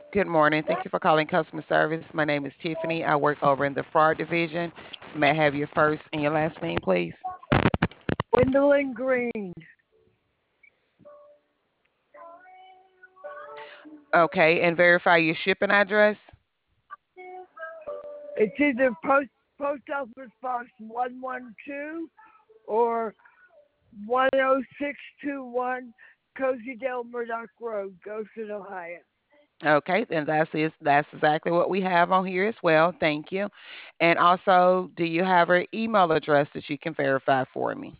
Good morning. Thank you for calling customer service. My name is Tiffany. I work over in the fraud division. May I have your first and your last name, please? Gwendolyn Green. Okay, and verify your shipping address. It's either post office box 112 or 10621 Cozydale Murdoch Road, Goshen, Ohio. Okay, then that's exactly what we have on here as well. Thank you. And also, do you have an email address that you can verify for me?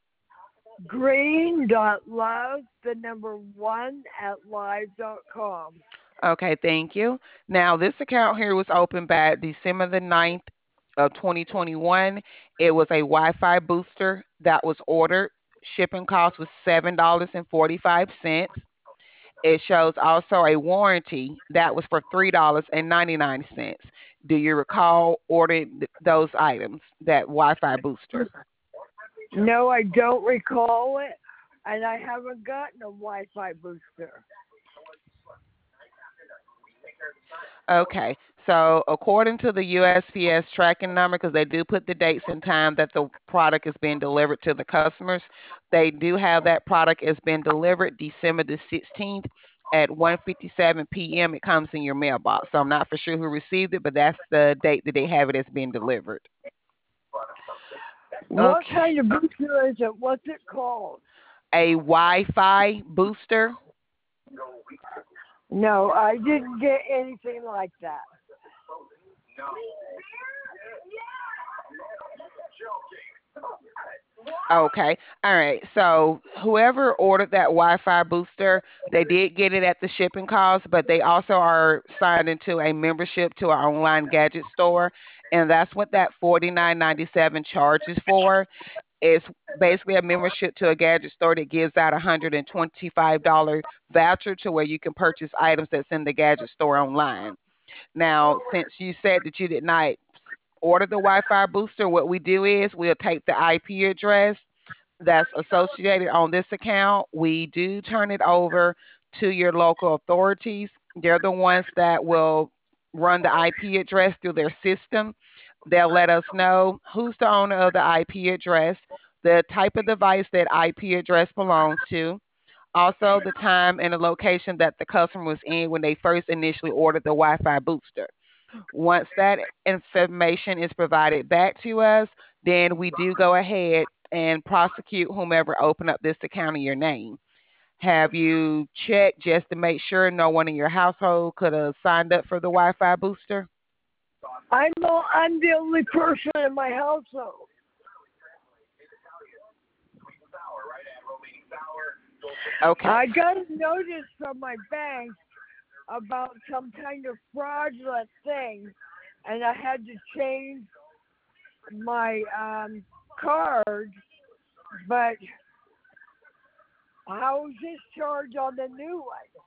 Green.love, the number one at live.com. Okay, thank you. Now, this account here was opened back December the 9th of 2021. It was a Wi-Fi booster that was ordered. Shipping cost was $7.45. It shows also a warranty that was for $3.99. Do you recall ordering those items, that Wi-Fi booster? No, I don't recall it, and I haven't gotten a Wi Fi booster. Okay. So according to the USPS tracking number, because they do put the dates and time that the product is being delivered to the customers, they do have that product has been delivered December the 16th at 1:57 p.m. It comes in your mailbox. So I'm not for sure who received it, but that's the date that they have it as being delivered. What Okay. kind of booster is it? What's it called? A Wi-Fi booster. No, I didn't get anything like that. Okay. All right. So whoever ordered that Wi-Fi booster, they did get it at the shipping cost, but they also are signed into a membership to our online gadget store, and that's what that 49.97 charges for. It's basically a membership to a gadget store that gives out $125 voucher to where you can purchase items that's in the gadget store online. Now, since you said that you did not order the Wi-Fi booster, what we do is we'll take the IP address that's associated on this account. We do turn it over to your local authorities. They're the ones that will run the IP address through their system. They'll let us know who's the owner of the IP address, the type of device that IP address belongs to, also the time and the location that the customer was in when they first initially ordered the Wi-Fi booster. Once that information is provided back to us, then we do go ahead and prosecute whomever opened up this account in your name. Have you checked just to make sure no one in your household could have signed up for the Wi-Fi booster? I'm the only person in my household. Okay. I got a notice from my bank about some kind of fraudulent thing, and I had to change my card, but how is this charged on the new one?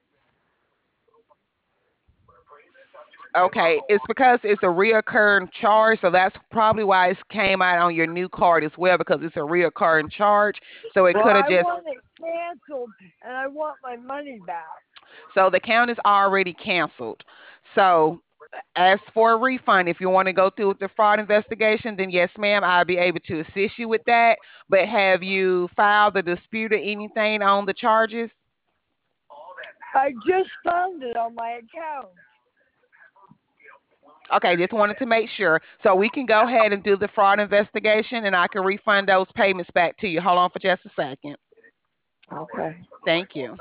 Okay, it's because it's a reoccurring charge, so that's probably why it came out on your new card as well because it's a reoccurring charge. So it Well, could have I just want it canceled, and I want my money back. so the account is already canceled. So as for a refund, if you want to go through with the fraud investigation, then yes, ma'am, I'll be able to assist you with that. But have you filed a dispute or anything on the charges? I just found it on my account. Okay, just wanted to make sure. So we can go ahead and do the fraud investigation and I can refund those payments back to you. Hold on for just a second. Okay. Thank you.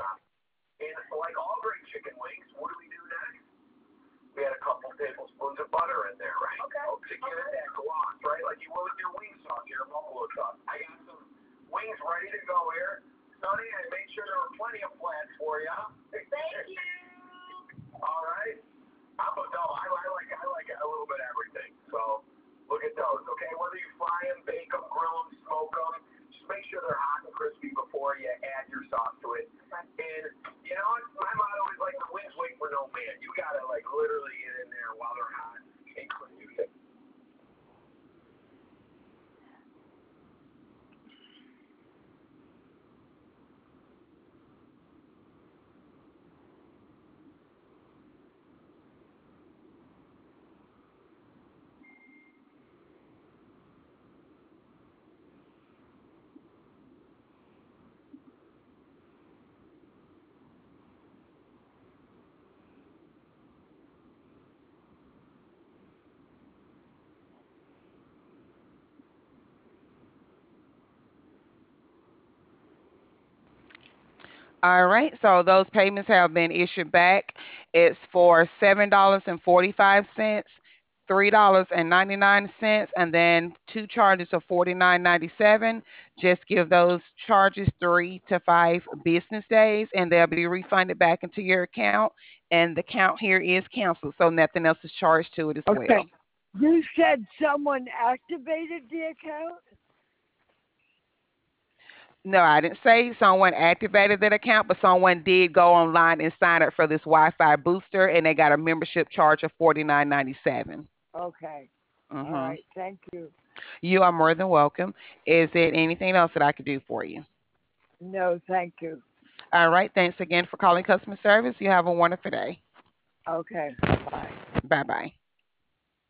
All right, so those payments have been issued back. It's for $7.45, $3.99, and then two charges of $49.97. Just give those charges 3 to 5 business days, and they'll be refunded back into your account. And the account here is canceled, so nothing else is charged to it as Okay. well. You said someone activated the account? No, I didn't say someone activated that account, but someone did go online and sign up for this Wi-Fi booster, and they got a membership charge of $49.97. Okay. All Mm-hmm. right. Thank you. You are more than welcome. Is there anything else that I could do for you? No, thank you. All right. Thanks again for calling customer service. You have a wonderful day. Okay. Bye. Bye bye.